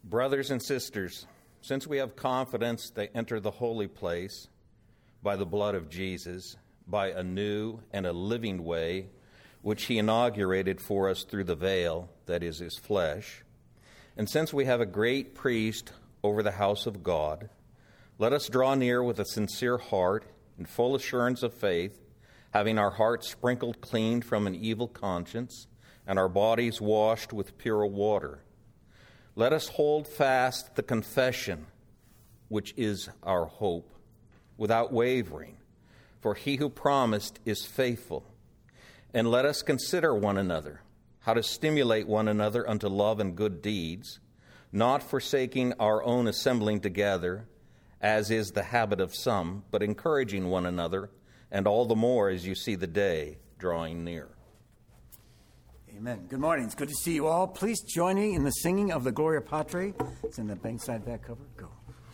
Brothers and sisters, since we have confidence to enter the holy place by the blood of Jesus, by a new and a living way, which he inaugurated for us through the veil, that is his flesh, and since we have a great priest over the house of God, let us draw near with a sincere heart and full assurance of faith, having our hearts sprinkled clean from an evil conscience and our bodies washed with pure water. Let us hold fast the confession, which is our hope, without wavering, for he who promised is faithful. And let us consider one another, how to stimulate one another unto love and good deeds, not forsaking our own assembling together, as is the habit of some, but encouraging one another, and all the more as you see the day drawing near. Amen. Good morning. It's good to see you all. Please join me in the singing of the Gloria Patri. It's in the bankside back cover. Go.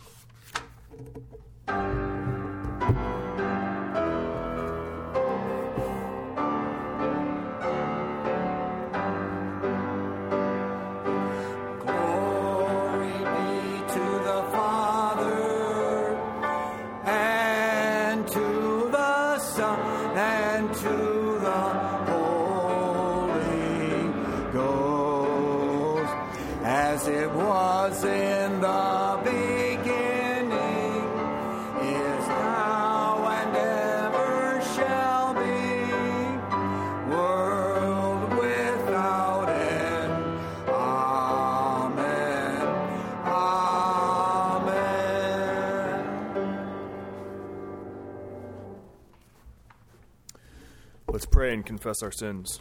It was in the beginning, is now, and ever shall be, world without end. Amen. Amen. Let's pray and confess our sins.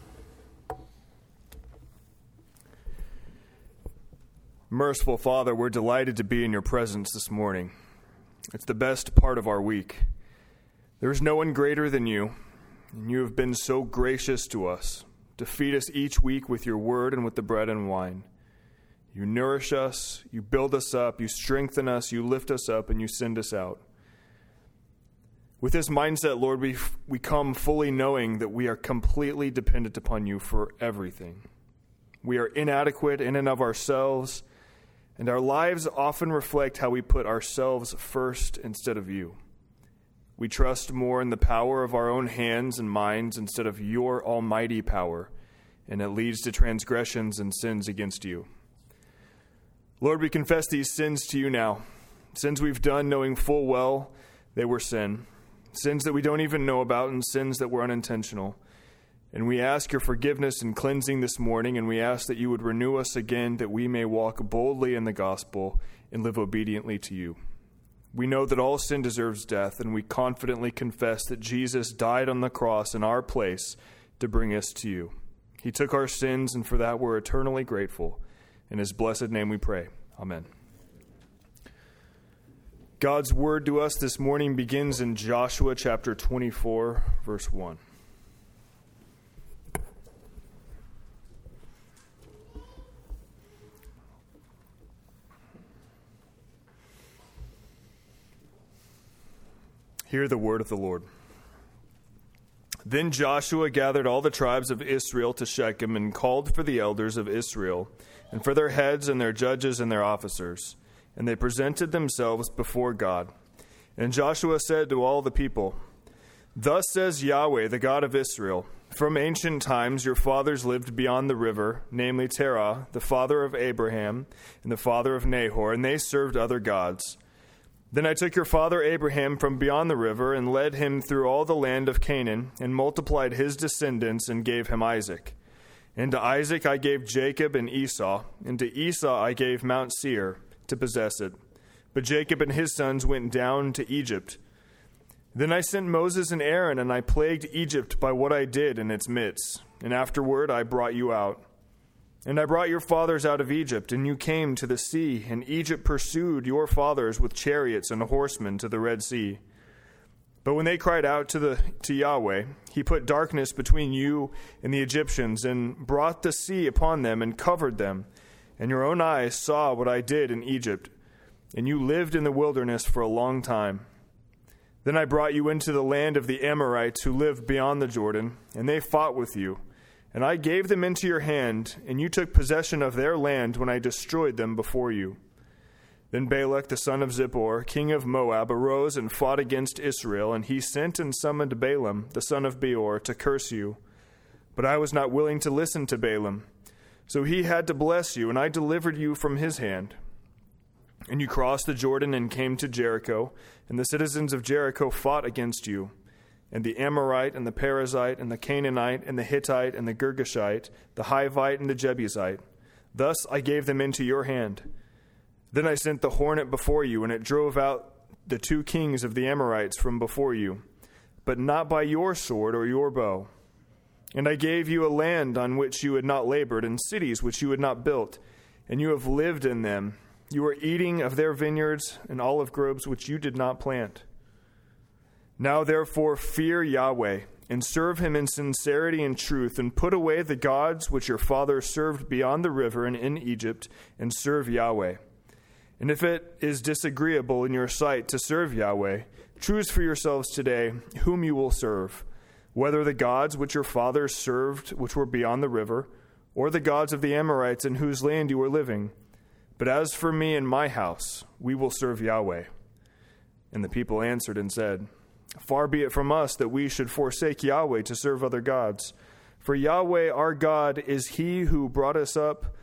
Merciful Father, we're delighted to be in your presence this morning. It's the best part of our week. There is no one greater than you, and you have been so gracious to us to feed us each week with your word and with the bread and wine. You nourish us, you build us up, you strengthen us, you lift us up, and you send us out. With this mindset, Lord, we come fully knowing that we are completely dependent upon you for everything. We are inadequate in and of ourselves, and our lives often reflect how we put ourselves first instead of you. We trust more in the power of our own hands and minds instead of your almighty power, and it leads to transgressions and sins against you. Lord, we confess these sins to you now, sins we've done knowing full well they were sin, sins that we don't even know about, and sins that were unintentional. And we ask your forgiveness and cleansing this morning, and we ask that you would renew us again, that we may walk boldly in the gospel and live obediently to you. We know that all sin deserves death, and we confidently confess that Jesus died on the cross in our place to bring us to you. He took our sins, and for that we're eternally grateful. In his blessed name we pray. Amen. God's word to us this morning begins in Joshua chapter 24, verse 1. Hear the word of the Lord. Then Joshua gathered all the tribes of Israel to Shechem and called for the elders of Israel and for their heads and their judges and their officers. And they presented themselves before God. And Joshua said to all the people, "Thus says Yahweh, the God of Israel, from ancient times your fathers lived beyond the river, namely Terah, the father of Abraham and the father of Nahor, and they served other gods. Then I took your father Abraham from beyond the river and led him through all the land of Canaan and multiplied his descendants and gave him Isaac. And to Isaac I gave Jacob and Esau, and to Esau I gave Mount Seir to possess it. But Jacob and his sons went down to Egypt. Then I sent Moses and Aaron, and I plagued Egypt by what I did in its midst. And afterward I brought you out. And I brought your fathers out of Egypt, and you came to the sea, and Egypt pursued your fathers with chariots and horsemen to the Red Sea. But when they cried out to Yahweh, he put darkness between you and the Egyptians, and brought the sea upon them and covered them. And your own eyes saw what I did in Egypt, and you lived in the wilderness for a long time. Then I brought you into the land of the Amorites who lived beyond the Jordan, and they fought with you. And I gave them into your hand, and you took possession of their land when I destroyed them before you. Then Balak the son of Zippor, king of Moab, arose and fought against Israel, and he sent and summoned Balaam the son of Beor to curse you. But I was not willing to listen to Balaam. So he had to bless you, and I delivered you from his hand. And you crossed the Jordan and came to Jericho, and the citizens of Jericho fought against you. And the Amorite, and the Perizzite, and the Canaanite, and the Hittite, and the Girgashite, the Hivite, and the Jebusite. Thus I gave them into your hand. Then I sent the hornet before you, and it drove out the 2 kings of the Amorites from before you, but not by your sword or your bow. And I gave you a land on which you had not labored, and cities which you had not built, and you have lived in them. You are eating of their vineyards and olive groves which you did not plant. Now therefore fear Yahweh, and serve him in sincerity and truth, and put away the gods which your fathers served beyond the river and in Egypt, and serve Yahweh. And if it is disagreeable in your sight to serve Yahweh, choose for yourselves today whom you will serve, whether the gods which your fathers served, which were beyond the river, or the gods of the Amorites in whose land you are living. But as for me and my house, we will serve Yahweh. And the people answered and said, Far be it from us that we should forsake Yahweh to serve other gods. For Yahweh our God is he who brought us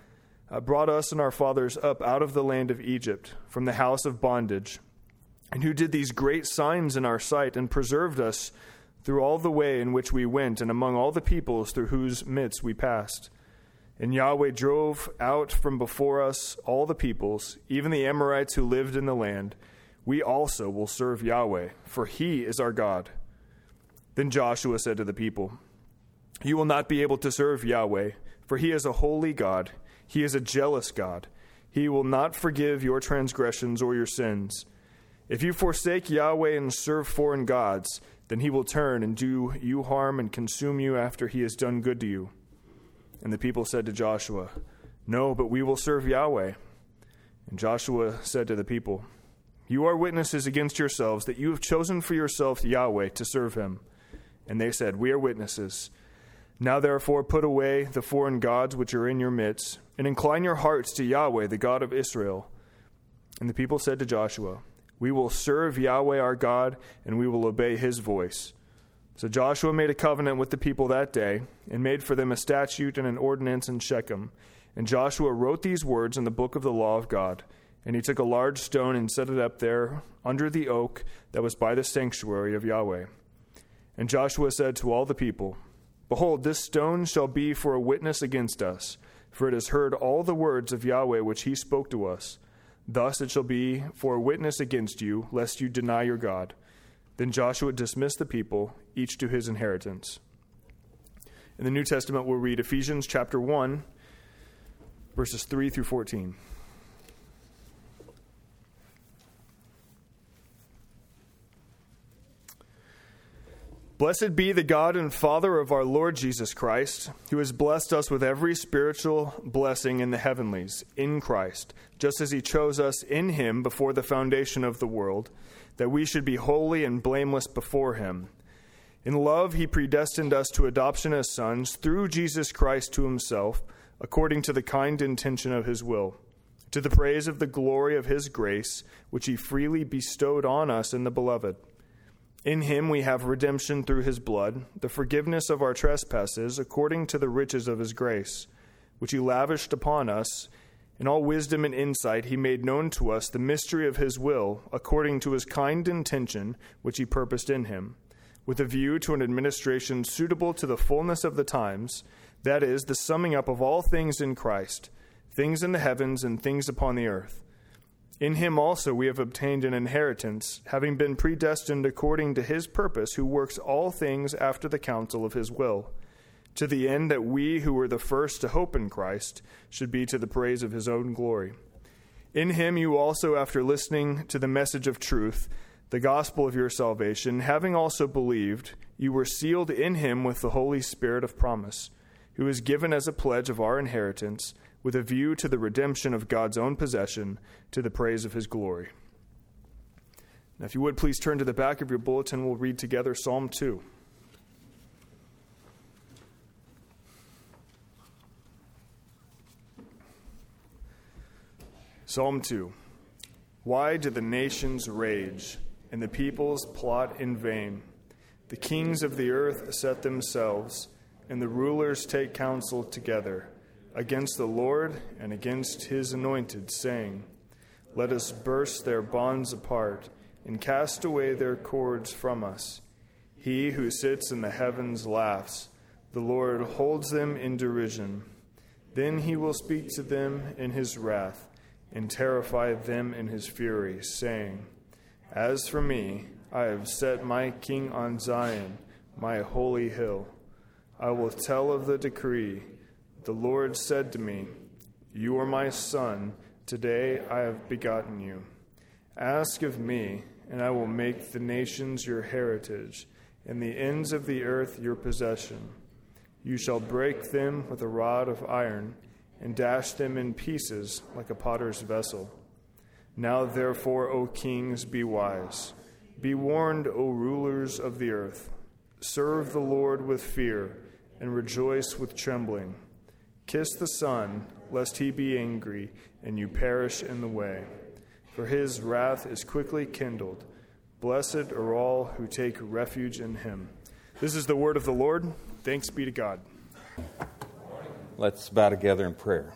and our fathers up out of the land of Egypt, from the house of bondage, and who did these great signs in our sight, and preserved us through all the way in which we went, and among all the peoples through whose midst we passed. And Yahweh drove out from before us all the peoples, even the Amorites who lived in the land. We also will serve Yahweh, for he is our God. Then Joshua said to the people, You will not be able to serve Yahweh, for he is a holy God. He is a jealous God. He will not forgive your transgressions or your sins. If you forsake Yahweh and serve foreign gods, then he will turn and do you harm and consume you after he has done good to you. And the people said to Joshua, No, but we will serve Yahweh. And Joshua said to the people, You are witnesses against yourselves that you have chosen for yourself Yahweh to serve him. And they said, We are witnesses. Now therefore put away the foreign gods which are in your midst, and incline your hearts to Yahweh, the God of Israel. And the people said to Joshua, We will serve Yahweh our God, and we will obey his voice. So Joshua made a covenant with the people that day, and made for them a statute and an ordinance in Shechem. And Joshua wrote these words in the book of the law of God. And he took a large stone and set it up there under the oak that was by the sanctuary of Yahweh. And Joshua said to all the people, Behold, this stone shall be for a witness against us, for it has heard all the words of Yahweh which he spoke to us. Thus it shall be for a witness against you, lest you deny your God. Then Joshua dismissed the people, each to his inheritance. In the New Testament, we'll read Ephesians chapter 1, verses 3 through 14. Blessed be the God and Father of our Lord Jesus Christ, who has blessed us with every spiritual blessing in the heavenlies, in Christ, just as he chose us in him before the foundation of the world, that we should be holy and blameless before him. In love he predestined us to adoption as sons through Jesus Christ to himself, according to the kind intention of his will, to the praise of the glory of his grace, which he freely bestowed on us in the Beloved. In him we have redemption through his blood, the forgiveness of our trespasses, according to the riches of his grace, which he lavished upon us. In all wisdom and insight he made known to us the mystery of his will, according to his kind intention, which he purposed in him, with a view to an administration suitable to the fullness of the times, that is, the summing up of all things in Christ, things in the heavens and things upon the earth. In him also we have obtained an inheritance, having been predestined according to his purpose, who works all things after the counsel of his will, to the end that we who were the first to hope in Christ should be to the praise of his own glory. In him you also, after listening to the message of truth, the gospel of your salvation, having also believed, you were sealed in him with the Holy Spirit of promise, who is given as a pledge of our inheritance, with a view to the redemption of God's own possession, to the praise of his glory. Now, if you would, please turn to the back of your bulletin. We'll read together Psalm 2. Psalm 2. Why do the nations rage, and the peoples plot in vain? The kings of the earth set themselves, and the rulers take counsel together, against the Lord and against his anointed, saying, Let us burst their bonds apart, and cast away their cords from us. He who sits in the heavens laughs. The Lord holds them in derision. Then he will speak to them in his wrath, and terrify them in his fury, saying, As for me, I have set my king on Zion, my holy hill. I will tell of the decree. The Lord said to me, You are my son. Today I have begotten you. Ask of me, and I will make the nations your heritage, and the ends of the earth your possession. You shall break them with a rod of iron, and dash them in pieces like a potter's vessel. Now therefore, O kings, be wise. Be warned, O rulers of the earth. Serve the Lord with fear, and rejoice with trembling. Kiss the Son, lest he be angry, and you perish in the way. For his wrath is quickly kindled. Blessed are all who take refuge in him. This is the word of the Lord. Thanks be to God. Let's bow together in prayer.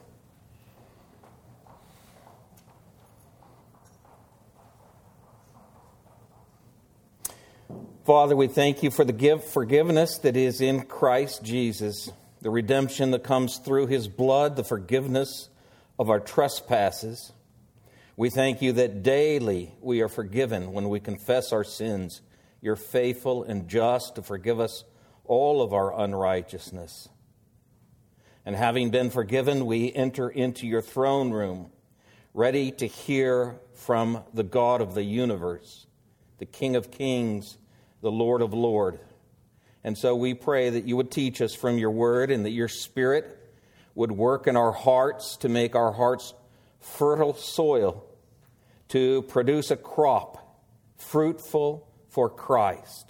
Father, we thank you for the forgiveness that is in Christ Jesus, the redemption that comes through his blood, the forgiveness of our trespasses. We thank you that daily we are forgiven when we confess our sins. You're faithful and just to forgive us all of our unrighteousness. And having been forgiven, we enter into your throne room, ready to hear from the God of the universe, the King of kings, the Lord of lords. And so we pray that you would teach us from your word, and that your Spirit would work in our hearts to make our hearts fertile soil to produce a crop fruitful for Christ.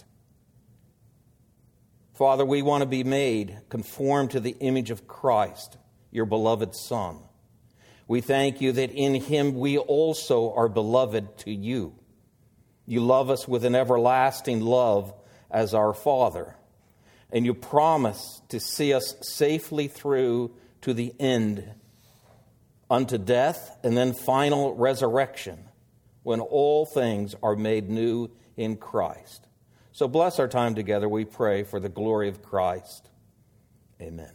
Father, we want to be made conformed to the image of Christ, your beloved Son. We thank you that in him we also are beloved to you. You love us with an everlasting love as our Father, and you promise to see us safely through to the end, unto death and then final resurrection, when all things are made new in Christ. So bless our time together, we pray, for the glory of Christ. Amen.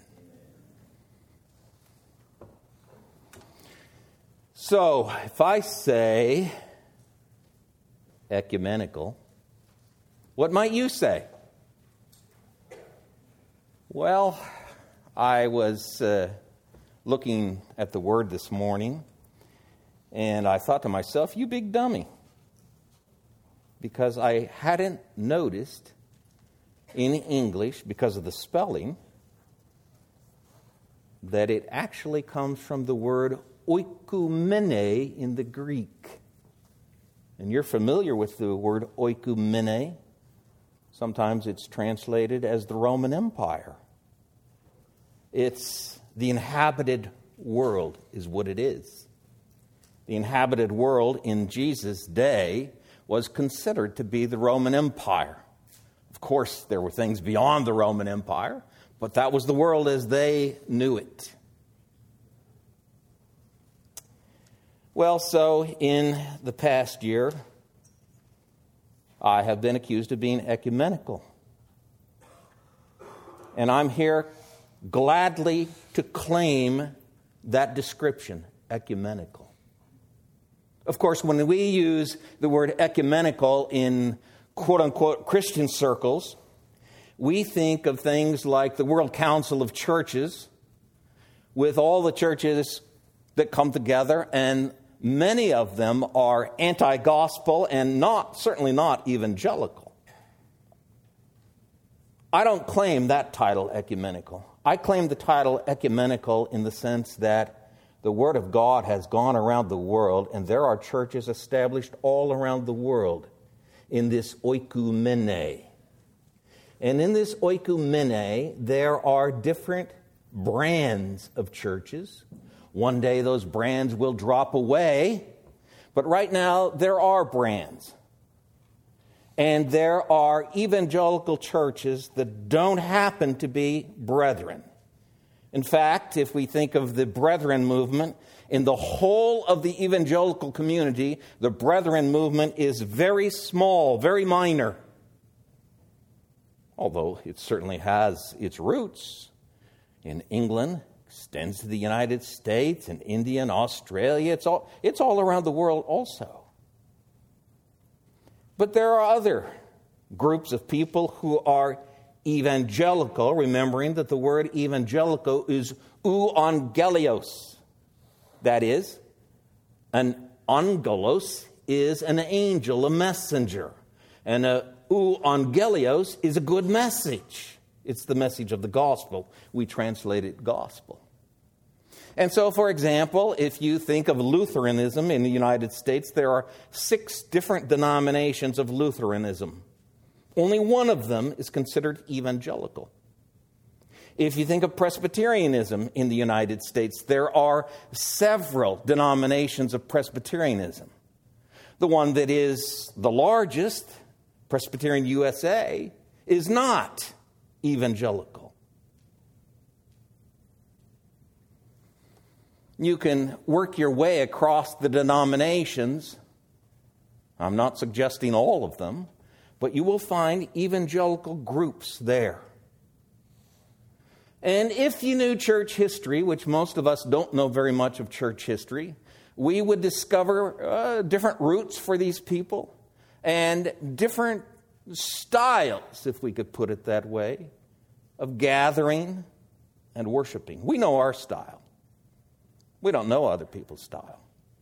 So, if I say ecumenical, what might you say? Well, I was looking at the word this morning, and I thought to myself, you big dummy. Because I hadn't noticed in English, because of the spelling, that it actually comes from the word oikumene in the Greek. And you're familiar with the word oikumene. Sometimes it's translated as the Roman Empire. It's the inhabited world is what it is. The inhabited world in Jesus' day was considered to be the Roman Empire. Of course, there were things beyond the Roman Empire, but that was the world as they knew it. Well, so in the past year, I have been accused of being ecumenical. And I'm here gladly to claim that description, ecumenical. Of course, when we use the word ecumenical in quote-unquote Christian circles, we think of things like the World Council of Churches, with all the churches that come together, and many of them are anti-gospel and certainly not evangelical. I don't claim that title, ecumenical. I claim the title ecumenical in the sense that the Word of God has gone around the world, and there are churches established all around the world in this oikumene. And in this oikumene, there are different brands of churches, One day those brands will drop away, but right now there are brands. And there are evangelical churches that don't happen to be brethren. In fact, if we think of the brethren movement, in the whole of the evangelical community, the brethren movement is very small, very minor. Although it certainly has its roots in England, extends to the United States and India and Australia. It's all around the world also. But there are other groups of people who are evangelical, remembering that the word evangelical is euangelios. That is, an angelos is an angel, a messenger. And a euangelios is a good message. It's the message of the gospel. We translate it gospel. And so, for example, if you think of Lutheranism in the United States, there are 6 different denominations of Lutheranism. Only one of them is considered evangelical. If you think of Presbyterianism in the United States, there are several denominations of Presbyterianism. The one that is the largest, Presbyterian USA, is not evangelical. You can work your way across the denominations. I'm not suggesting all of them, but you will find evangelical groups there. And if you knew church history, which most of us don't know very much of church history, we would discover different roots for these people and different styles, if we could put it that way, of gathering and worshiping. We know our style. We don't know other people's style.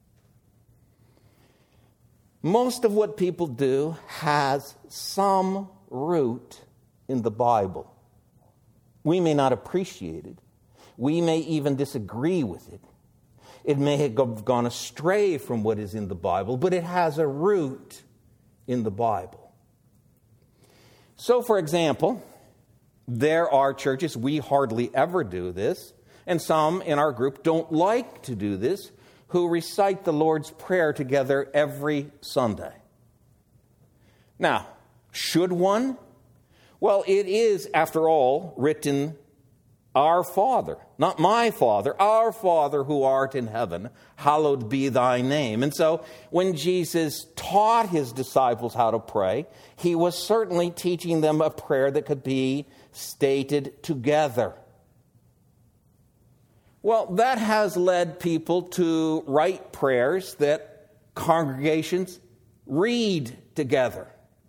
Most of what people do has some root in the Bible. We may not appreciate it. We may even disagree with it. It may have gone astray from what is in the Bible, but it has a root in the Bible. So, for example, there are churches, we hardly ever do this, and some in our group don't like to do this, who recite the Lord's Prayer together every Sunday. Now, should one? Well, it is, after all, written, Our Father, not my Father, our Father who art in heaven, hallowed be thy name. And so when Jesus taught his disciples how to pray, he was certainly teaching them a prayer that could be stated together. Well, that has led people to write prayers that congregations read together.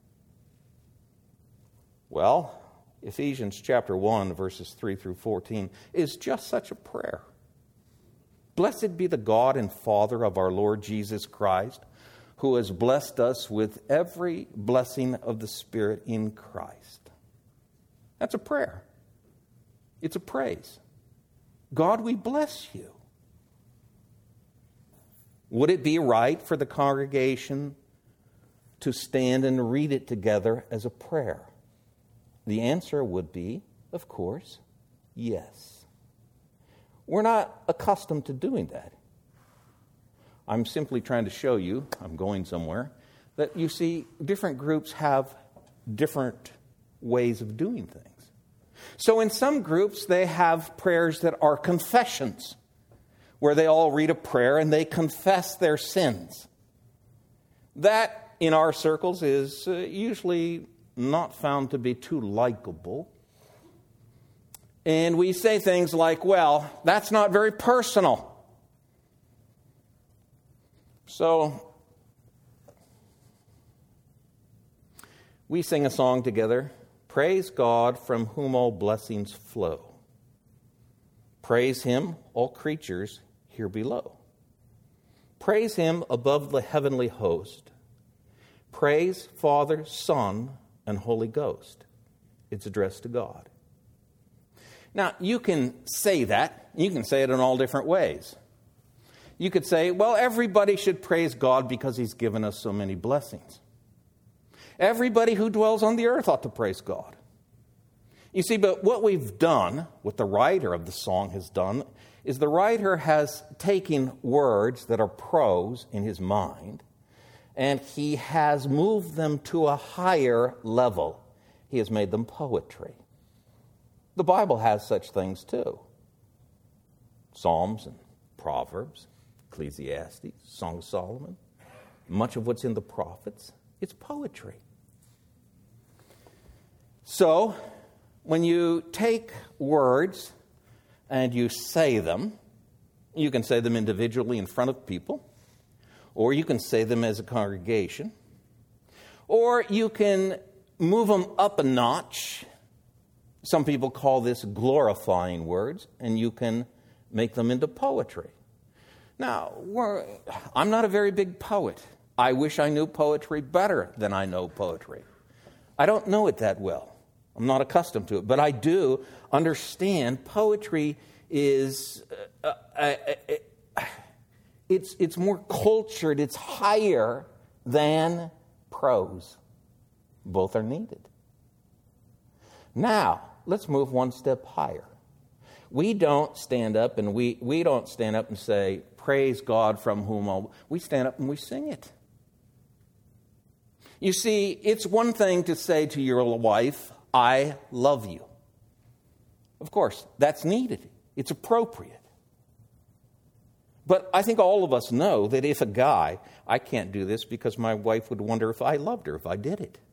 Well, Ephesians chapter 1, verses 3 through 14 is just such a prayer. Blessed be the God and Father of our Lord Jesus Christ, who has blessed us with every blessing of the Spirit in Christ. That's a prayer. It's a praise. God, we bless you. Would it be right for the congregation to stand and read it together as a prayer? The answer would be, of course, yes. We're not accustomed to doing that. I'm simply trying to show you, I'm going somewhere, that you see different groups have different ways of doing things. So in some groups, they have prayers that are confessions, where they all read a prayer and they confess their sins. That, in our circles, is usually not found to be too likable. And we say things like, well, that's not very personal. So we sing a song together. Praise God from whom all blessings flow. Praise him, all creatures here below. Praise him above the heavenly host. Praise Father, Son, and Holy Ghost. It's addressed to God. Now, you can say that. You can say it in all different ways. You could say, well, everybody should praise God because he's given us so many blessings. Everybody who dwells on the earth ought to praise God. You see, but what we've done, what the writer of the song has done, is the writer has taken words that are prose in his mind, and he has moved them to a higher level. He has made them poetry. The Bible has such things too. Psalms and Proverbs, Ecclesiastes, Song of Solomon, much of what's in the prophets, it's poetry. So, when you take words and you say them, you can say them individually in front of people, or you can say them as a congregation, or you can move them up a notch. Some people call this glorifying words, and you can make them into poetry. Now, I'm not a very big poet. I wish I knew poetry better than I know poetry. I don't know it that well. I'm not accustomed to it, but I do understand poetry is it's more cultured, it's higher than prose. Both are needed. Now, let's move one step higher. We don't stand up and we don't stand up and say, praise God from whom all... We stand up and we sing it. You see, it's one thing to say to your wife, I love you. Of course, that's needed. It's appropriate. But I think all of us know that if a guy, I can't do this because my wife would wonder if I loved her if I did it.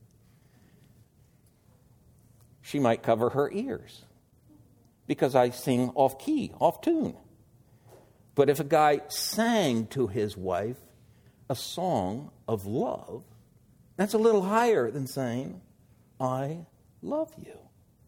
She might cover her ears because I sing off key, off tune. But if a guy sang to his wife a song of love, that's a little higher than saying, I love you.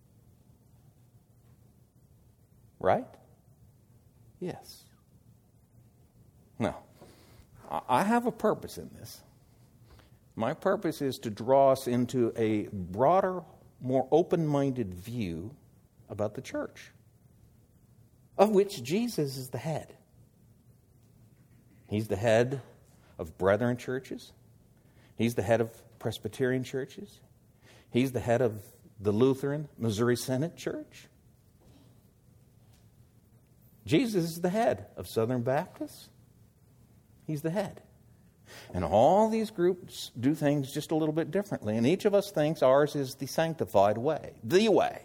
Right? Yes. Now, I have a purpose in this. My purpose is to draw us into a broader, more open-minded view about the church, of which Jesus is the head. He's the head of Brethren churches. He's the head of Presbyterian churches. He's the head of the Lutheran Missouri Synod Church. Jesus is the head of Southern Baptists. He's the head. And all these groups do things just a little bit differently. And each of us thinks ours is the sanctified way, the way.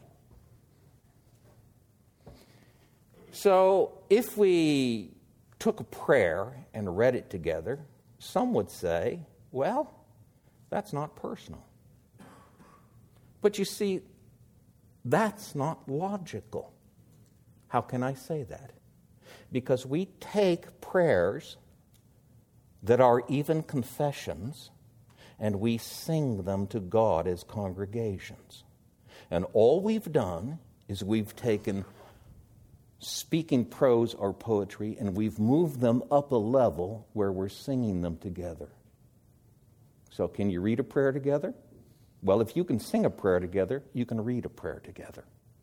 So if we took a prayer and read it together, some would say, well, that's not personal. But you see, that's not logical. How can I say that? Because we take prayers that are even confessions, and we sing them to God as congregations. And all we've done is we've taken speaking prose or poetry, and we've moved them up a level where we're singing them together. So can you read a prayer together? Well, if you can sing a prayer together, you can read a prayer together.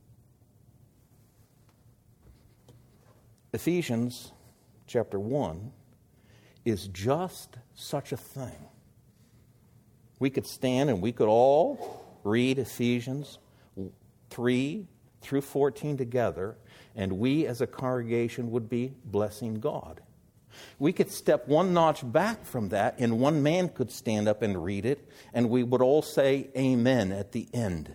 Ephesians chapter 1 is just such a thing. We could stand and we could all read Ephesians 3 through 14 together, and we as a congregation would be blessing God. We could step one notch back from that, and one man could stand up and read it, and we would all say amen at the end.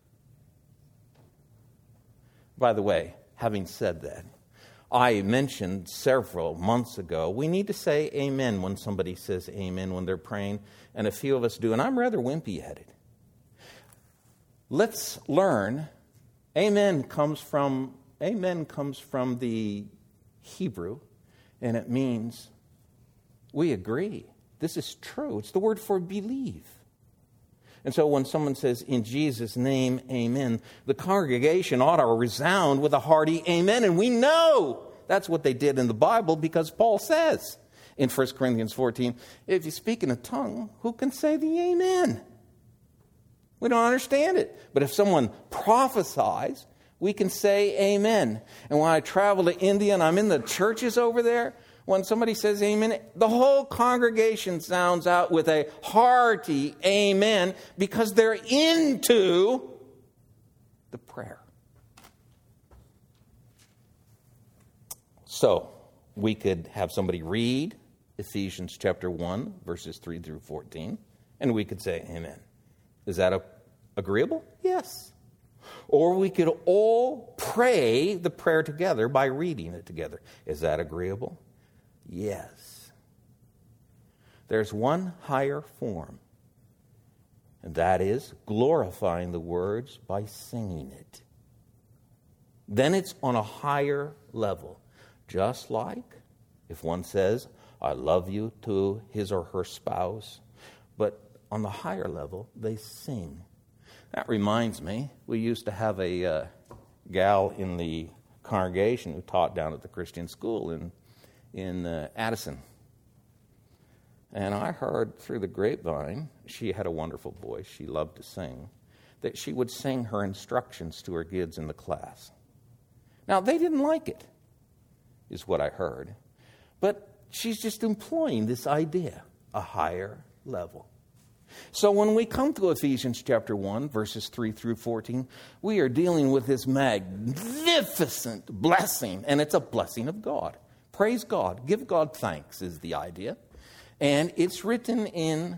By the way, having said that, I mentioned several months ago, we need to say amen when somebody says amen when they're praying, and a few of us do, and I'm rather wimpy-headed. Let's learn, amen comes from the Hebrew, and it means we agree. This is true. It's the word for believe. And so when someone says, in Jesus' name, amen, the congregation ought to resound with a hearty amen. And we know that's what they did in the Bible, because Paul says in 1 Corinthians 14, if you speak in a tongue, who can say the amen? We don't understand it. But if someone prophesies, we can say amen. And when I travel to India and I'm in the churches over there, when somebody says amen, the whole congregation sounds out with a hearty amen, because they're into the prayer. So, we could have somebody read Ephesians chapter 1, verses 3 through 14, and we could say, amen. Is that agreeable? Yes. Or we could all pray the prayer together by reading it together. Is that agreeable? Yes. There's one higher form, and that is glorifying the words by singing it. Then it's on a higher level. Just like if one says, I love you to his or her spouse, but on the higher level, they sing. That reminds me, we used to have a gal in the congregation who taught down at the Christian school in Addison. And I heard through the grapevine, she had a wonderful voice, she loved to sing, that she would sing her instructions to her kids in the class. Now, they didn't like it, is what I heard. But she's just employing this idea, a higher level. So when we come to Ephesians chapter 1, verses 3 through 14, we are dealing with this magnificent blessing, and it's a blessing of God. Praise God. Give God thanks is the idea. And it's written in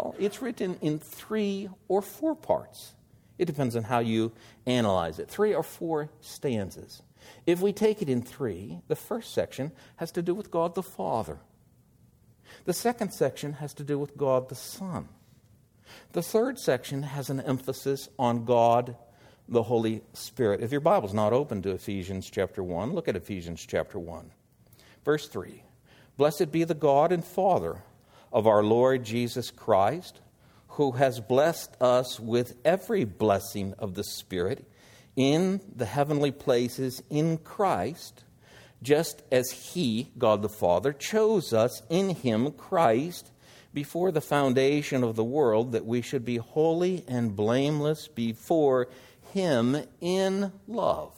3 or 4 parts. It depends on how you analyze it. 3 or 4 stanzas. If we take it in 3, the first section has to do with God the Father. The second section has to do with God the Son. The third section has an emphasis on God the Holy Spirit. If your Bible's not open to Ephesians chapter 1, look at Ephesians chapter 1. Verse 3, Blessed be the God and Father of our Lord Jesus Christ, who has blessed us with every blessing of the Spirit in the heavenly places in Christ, just as He, God the Father, chose us in Him, Christ, before the foundation of the world, that we should be holy and blameless before Him in love.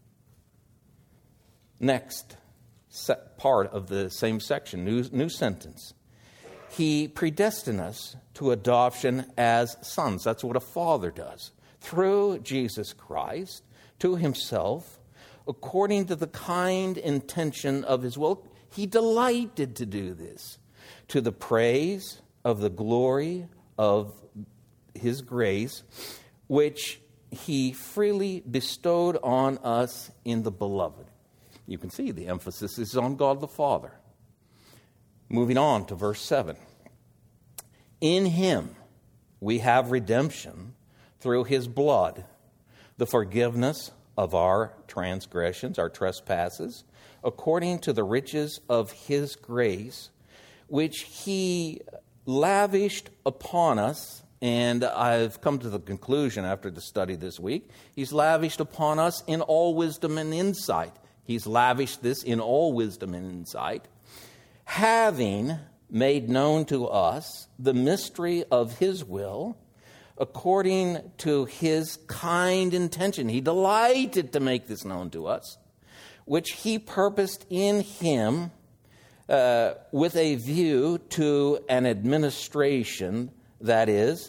Next part of the same section, new sentence. He predestined us to adoption as sons. That's what a father does. Through Jesus Christ, to Himself, according to the kind intention of His will. He delighted to do this, to the praise of the glory of His grace, which He freely bestowed on us in the Beloved. You can see the emphasis is on God the Father. Moving on to verse 7. In Him we have redemption through His blood, the forgiveness of our transgressions, our trespasses, according to the riches of His grace, which He lavished upon us. And I've come to the conclusion after the study this week, He's lavished upon us in all wisdom and insight. He's lavished this in all wisdom and insight, having made known to us the mystery of His will, according to His kind intention. He delighted to make this known to us, which He purposed in Him with a view to an administration, that is,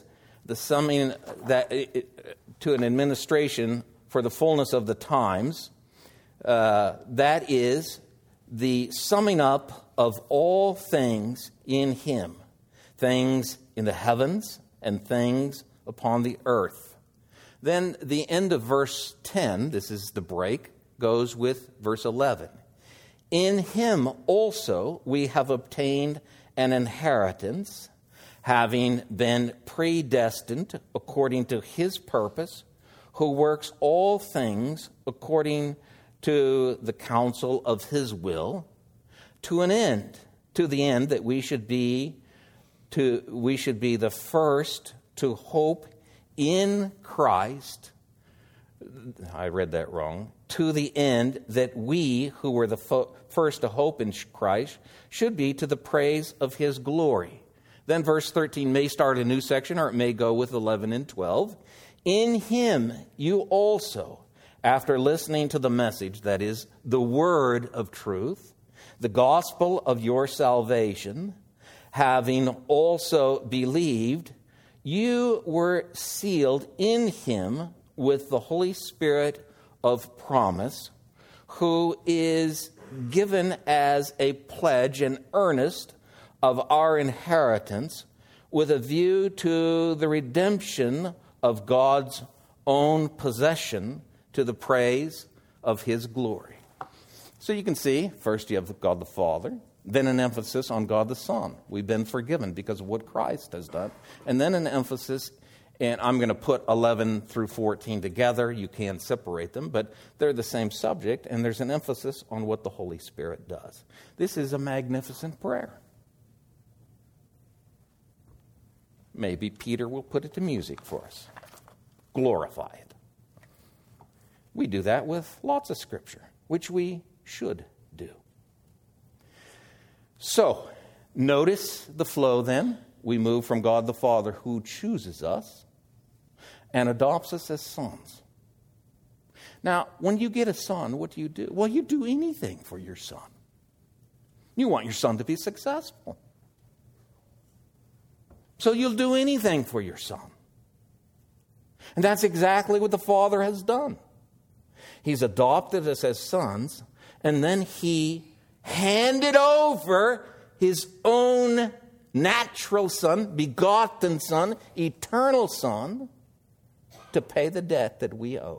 to an administration for the fullness of the times, that is, the summing up of all things in Him, things in the heavens and things upon the earth. Then the end of verse 10, this is the break, goes with verse 11. In Him also we have obtained an inheritance, having been predestined according to His purpose, who works all things according to the counsel of His will, to the end that we should be the first to hope in Christ. I read that wrong. To the end that we, who were the first to hope in Christ, should be to the praise of His glory. Then verse 13 may start a new section, or it may go with 11 and 12. In Him you also, after listening to the message, that is, the word of truth, the gospel of your salvation, having also believed, you were sealed in Him with the Holy Spirit of promise, who is given as a pledge and earnest of our inheritance with a view to the redemption of God's own possession to the praise of His glory. So you can see, first you have God the Father, then an emphasis on God the Son. We've been forgiven because of what Christ has done. And then an emphasis, and I'm going to put 11 through 14 together. You can separate them, but they're the same subject, and there's an emphasis on what the Holy Spirit does. This is a magnificent prayer. Maybe Peter will put it to music for us. Glorify it. We do that with lots of Scripture, which we should do. So, notice the flow then. We move from God the Father who chooses us and adopts us as sons. Now, when you get a son, what do? Well, you do anything for your son. You want your son to be successful. So you'll do anything for your son. And that's exactly what the Father has done. He's adopted us as sons, and then He handed over His own natural Son, begotten Son, eternal Son, to pay the debt that we owe.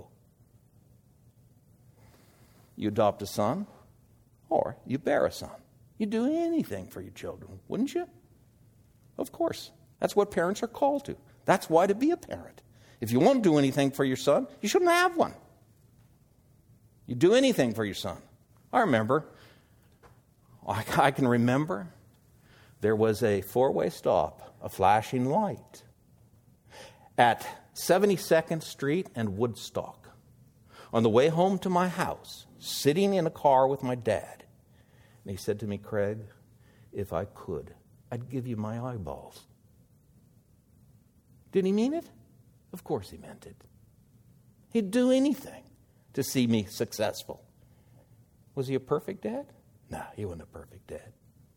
You adopt a son, or you bear a son. You'd do anything for your children, wouldn't you? Of course. That's what parents are called to. That's why to be a parent. If you won't do anything for your son, you shouldn't have one. You do anything for your son. I can remember there was a four-way stop, a flashing light, at 72nd Street and Woodstock. On the way home to my house, sitting in a car with my dad, and he said to me, "Craig, if I could, I'd give you my eyeballs." Did he mean it? Of course he meant it. He'd do anything to see me successful. Was he a perfect dad? No, he wasn't a perfect dad.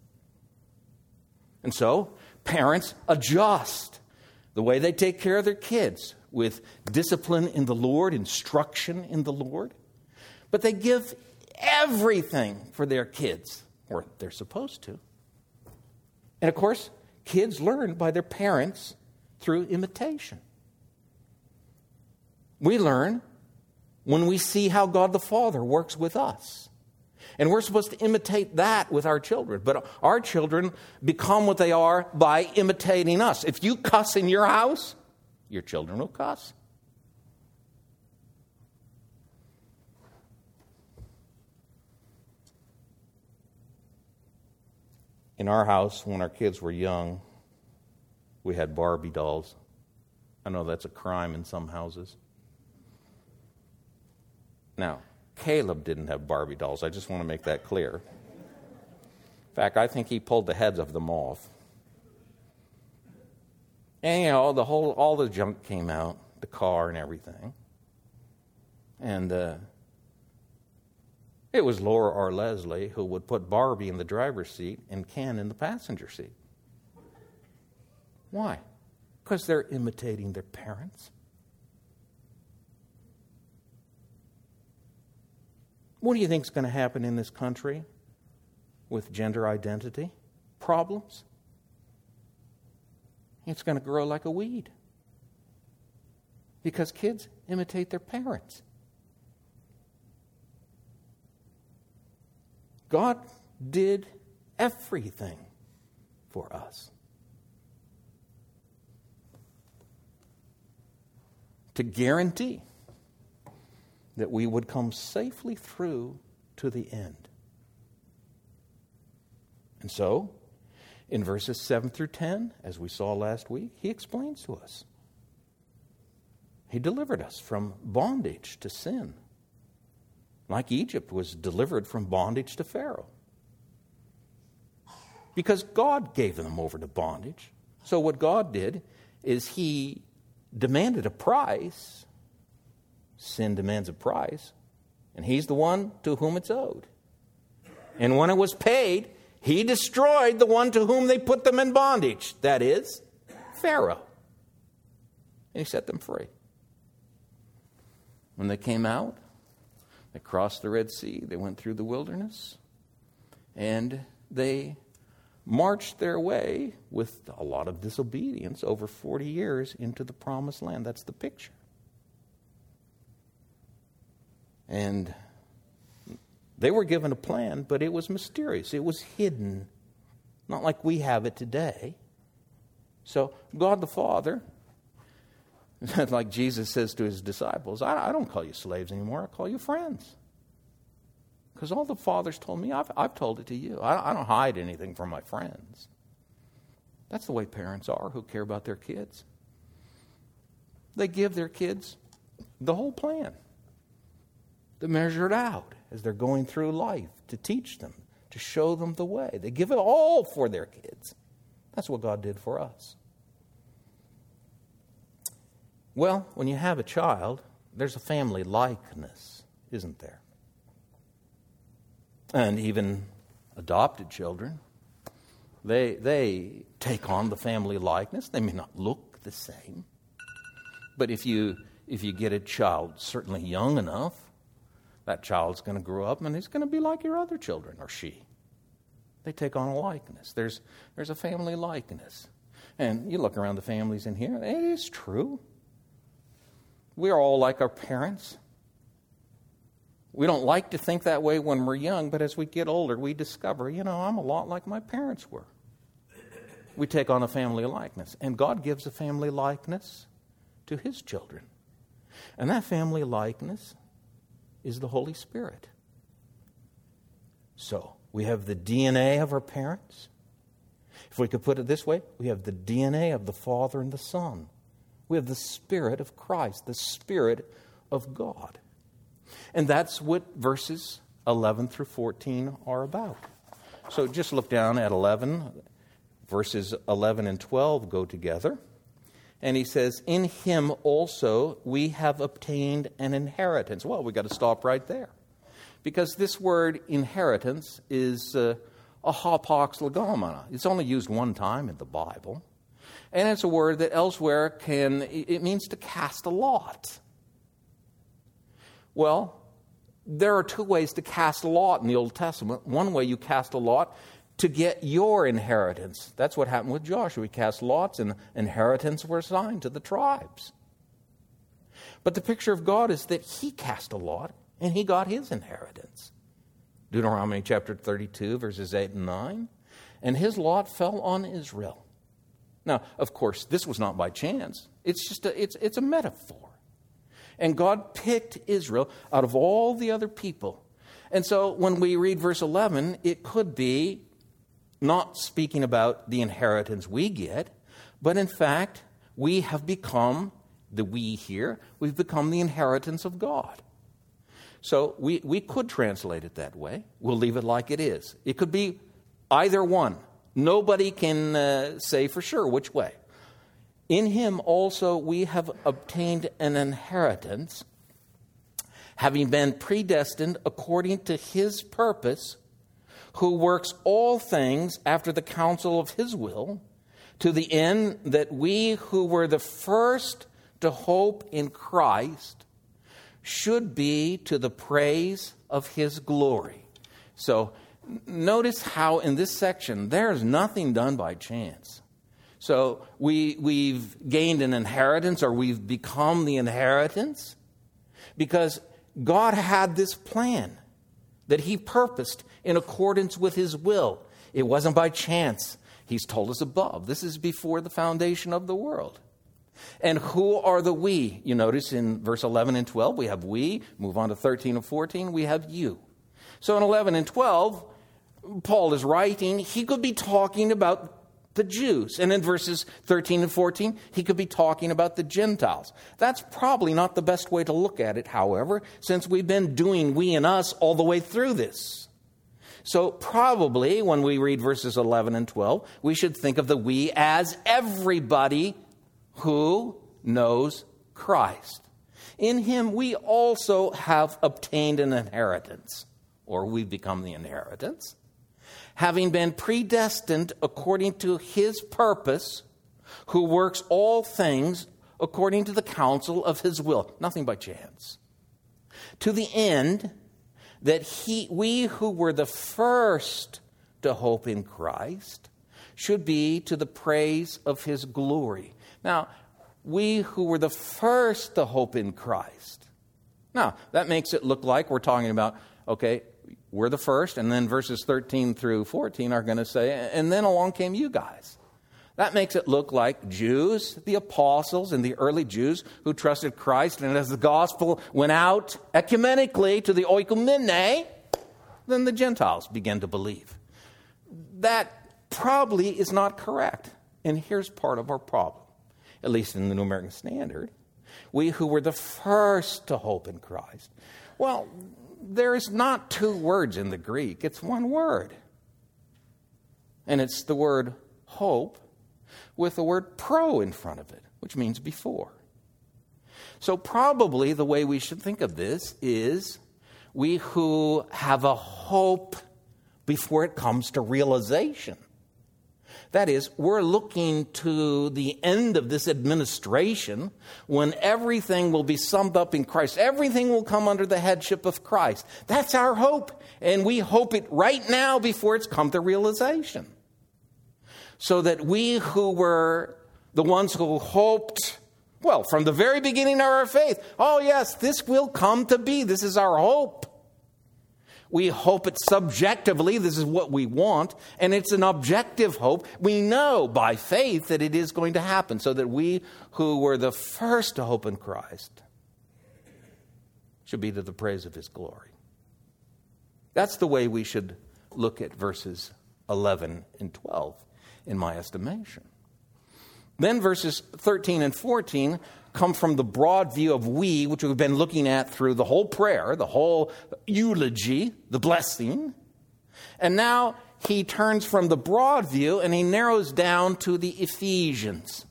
And so, parents adjust the way they take care of their kids with discipline in the Lord, instruction in the Lord. But they give everything for their kids, or they're supposed to. And of course, kids learn by their parents through imitation. We learn when we see how God the Father works with us. And we're supposed to imitate that with our children. But our children become what they are by imitating us. If you cuss in your house, your children will cuss. In our house, when our kids were young, we had Barbie dolls. I know that's a crime in some houses. Now, Caleb didn't have Barbie dolls. I just want to make that clear. In fact, I think he pulled the heads of them off. And, all the junk came out, the car and everything. And it was Laura or Leslie who would put Barbie in the driver's seat and Ken in the passenger seat. Why? Because they're imitating their parents. What do you think is going to happen in this country with gender identity problems? It's going to grow like a weed. Because kids imitate their parents. God did everything for us. To guarantee that we would come safely through to the end. And so, in verses 7 through 10, as we saw last week, He explains to us. He delivered us from bondage to sin, like Egypt was delivered from bondage to Pharaoh. Because God gave them over to bondage. So what God did is He demanded a price. Sin demands a price, and He's the one to whom it's owed. And when it was paid, He destroyed the one to whom they put them in bondage. That is, Pharaoh. And He set them free. When they came out, they crossed the Red Sea, they went through the wilderness, And they marched their way with a lot of disobedience over 40 years into the promised land. That's the picture. And they were given a plan, but it was mysterious. It was hidden, not like we have it today. So God the Father, like Jesus says to his disciples, I don't call you slaves anymore, I call you friends. Because all the Father's told me, I've told it to you. I don't hide anything from my friends. That's the way parents are who care about their kids. They give their kids the whole plan. They measure it out as they're going through life to teach them, to show them the way. They give it all for their kids. That's what God did for us. Well, when you have a child, there's a family likeness, isn't there? And even adopted children, they take on the family likeness. They may not look the same. But if you get a child certainly young enough, that child's going to grow up and he's going to be like your other children, or she. They take on a likeness. There's a family likeness. And you look around the families in here, it is true. We are all like our parents. We don't like to think that way when we're young, but as we get older, we discover, I'm a lot like my parents were. We take on a family likeness. And God gives a family likeness to his children. And that family likeness is the Holy Spirit. So, we have the DNA of our parents. If we could put it this way, we have the DNA of the Father and the Son. We have the Spirit of Christ, the Spirit of God. And that's what verses 11 through 14 are about. So just look down at 11. Verses 11 and 12 go together. And he says, in him also we have obtained an inheritance. Well, we've got to stop right there. Because this word inheritance is a hapax legomena. It's only used one time in the Bible. And it's a word that elsewhere it means to cast a lot. Well, there are two ways to cast a lot in the Old Testament. One way you cast a lot to get your inheritance. That's what happened with Joshua. He cast lots and inheritance were assigned to the tribes. But the picture of God is that he cast a lot and he got his inheritance. Deuteronomy chapter 32, verses 8 and 9. And his lot fell on Israel. Now, of course, this was not by chance. It's a metaphor. And God picked Israel out of all the other people. And so when we read verse 11, it could be not speaking about the inheritance we get, but in fact, we have become, the we here, we've become the inheritance of God. So we could translate it that way. We'll leave it like it is. It could be either one. Nobody can say for sure which way. In him also we have obtained an inheritance, having been predestined according to his purpose, who works all things after the counsel of his will, to the end that we who were the first to hope in Christ should be to the praise of his glory. So notice how in this section there's nothing done by chance. So we've gained an inheritance, or we've become the inheritance, because God had this plan that he purposed in accordance with his will. It wasn't by chance. He's told us above. This is before the foundation of the world. And who are the we? You notice in verse 11 and 12, we have we. Move on to 13 and 14, we have you. So in 11 and 12, Paul is writing, he could be talking about the Jews. And in verses 13 and 14, he could be talking about the Gentiles. That's probably not the best way to look at it, however, since we've been doing we and us all the way through this. So probably when we read verses 11 and 12, we should think of the we as everybody who knows Christ. In him we also have obtained an inheritance, or we've become the inheritance, having been predestined according to his purpose, who works all things according to the counsel of his will. Nothing by chance. To the end that we who were the first to hope in Christ should be to the praise of his glory. Now, we who were the first to hope in Christ. Now, that makes it look like we're talking about, okay, we're the first, and then verses 13 through 14 are going to say, and then along came you guys. That makes it look like Jews, the apostles, and the early Jews who trusted Christ, and as the gospel went out ecumenically to the oikumene, then the Gentiles began to believe. That probably is not correct. And here's part of our problem, at least in the New American Standard. We who were the first to hope in Christ. Well, there is not two words in the Greek. It's one word. And it's the word hope with the word pro in front of it, which means before. So probably the way we should think of this is we who have a hope before it comes to realization. That is, we're looking to the end of this administration when everything will be summed up in Christ. Everything will come under the headship of Christ. That's our hope. And we hope it right now before it's come to realization. So that we who were the ones who hoped, well, from the very beginning of our faith, oh yes, this will come to be. This is our hope. We hope it subjectively. This is what we want. And it's an objective hope. We know by faith that it is going to happen. So that we who were the first to hope in Christ should be to the praise of his glory. That's the way we should look at verses 11 and 12, in my estimation. Then verses 13 and 14 come from the broad view of we, which we've been looking at through the whole prayer, the whole eulogy, the blessing. And now he turns from the broad view and he narrows down to the Ephesians.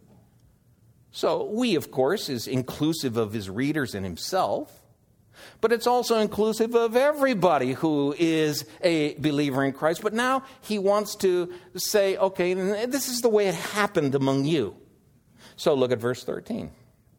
So we, of course, is inclusive of his readers and himself, but it's also inclusive of everybody who is a believer in Christ. But now he wants to say, okay, this is the way it happened among you. So look at verse 13.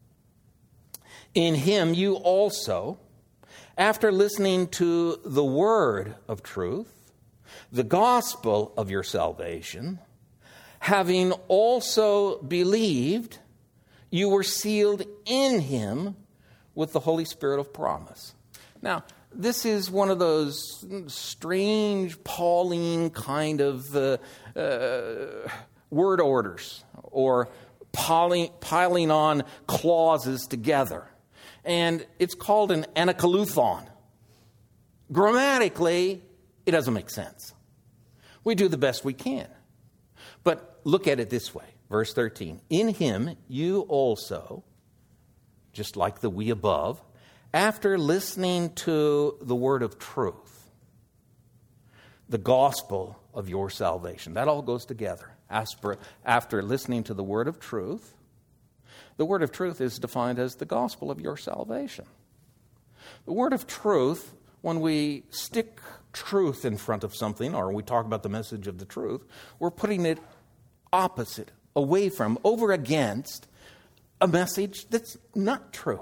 In him you also, after listening to the word of truth, the gospel of your salvation, having also believed, you were sealed in him with the Holy Spirit of promise. Now, this is one of those strange Pauline kind of word orders or piling on clauses together. And it's called an anakaluthon. Grammatically, it doesn't make sense. We do the best we can. But look at it this way. Verse 13. In him you also, just like the we above, after listening to the word of truth, the gospel of your salvation. That all goes together. After listening to the word of truth, the word of truth is defined as the gospel of your salvation. The word of truth, when we stick truth in front of something, or we talk about the message of the truth, we're putting it opposite, away from, over against a message that's not true.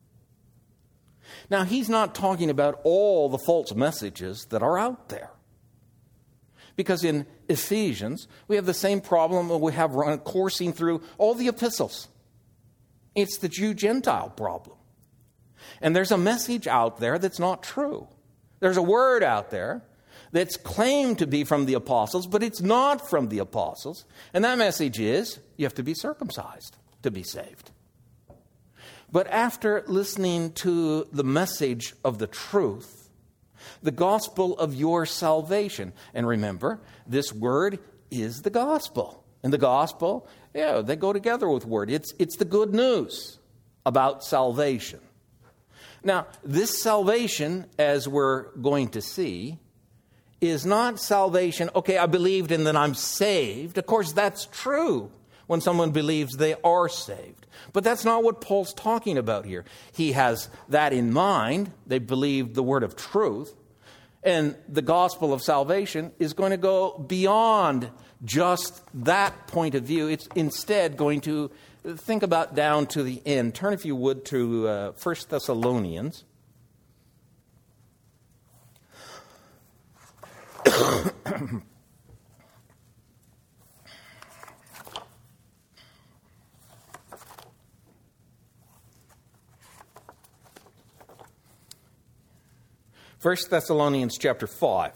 Now, he's not talking about all the false messages that are out there. Because in Ephesians, we have the same problem we have coursing through all the epistles. It's the Jew-Gentile problem. And there's a message out there that's not true. There's a word out there that's claimed to be from the apostles, but it's not from the apostles. And that message is, you have to be circumcised to be saved. But after listening to the message of the truth, the gospel of your salvation. And remember, this word is the gospel. And the gospel, they go together with word. It's the good news about salvation. Now, this salvation, as we're going to see, is not salvation, okay, I believed and then I'm saved. Of course, that's true. When someone believes, they are saved. But that's not what Paul's talking about here. He has that in mind. They believe the word of truth. And the gospel of salvation is going to go beyond just that point of view. It's instead going to think about down to the end. Turn, if you would, to 1 Thessalonians. First Thessalonians chapter 5,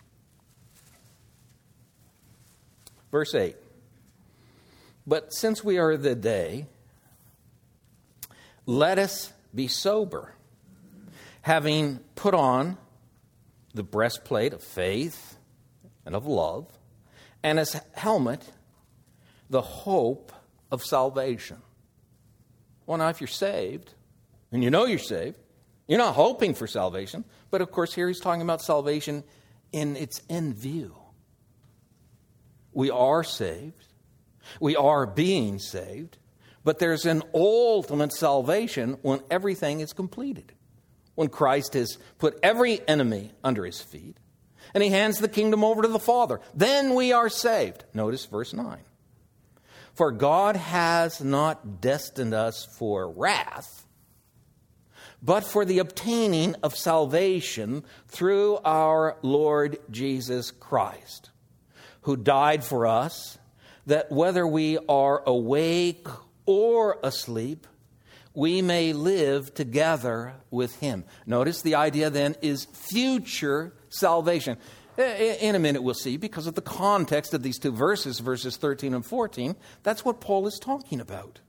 verse 8. But since we are the day, let us be sober, having put on the breastplate of faith and of love, and as helmet, the hope of salvation. Well, now, if you're saved, and you know you're saved, you're not hoping for salvation, but of course here he's talking about salvation in its end view. We are saved. We are being saved. But there's an ultimate salvation when everything is completed. When Christ has put every enemy under his feet and he hands the kingdom over to the Father. Then we are saved. Notice verse 9. For God has not destined us for wrath, but for the obtaining of salvation through our Lord Jesus Christ, who died for us, that whether we are awake or asleep, we may live together with him. Notice the idea then is future salvation. In a minute we'll see, because of the context of these two verses, verses 13 and 14, that's what Paul is talking about.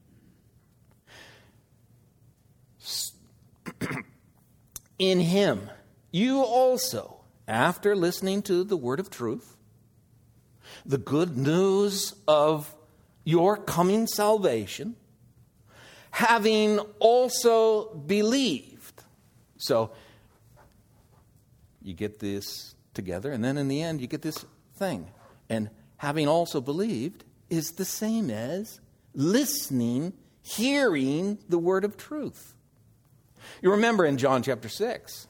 In him, you also, after listening to the word of truth, the good news of your coming salvation, having also believed. So, you get this together, and then in the end you get this thing. And having also believed is the same as listening, hearing the word of truth. You remember in John chapter 6,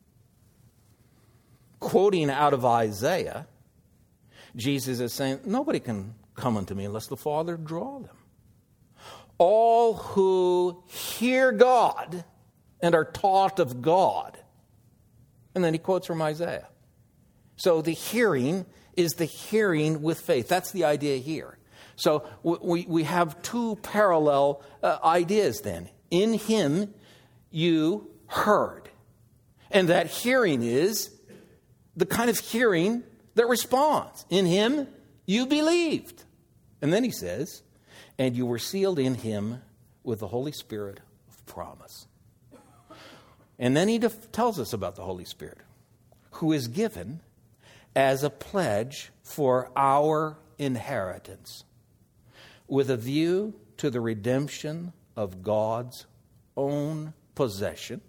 quoting out of Isaiah, Jesus is saying, nobody can come unto me unless the Father draw them. All who hear God and are taught of God. And then he quotes from Isaiah. So the hearing is the hearing with faith. That's the idea here. So we have two parallel ideas then. In him you heard. And that hearing is the kind of hearing that responds. In him you believed. And then he says, and you were sealed in him with the Holy Spirit of promise. And then he tells us about the Holy Spirit, who is given as a pledge for our inheritance, with a view to the redemption of God's own possession.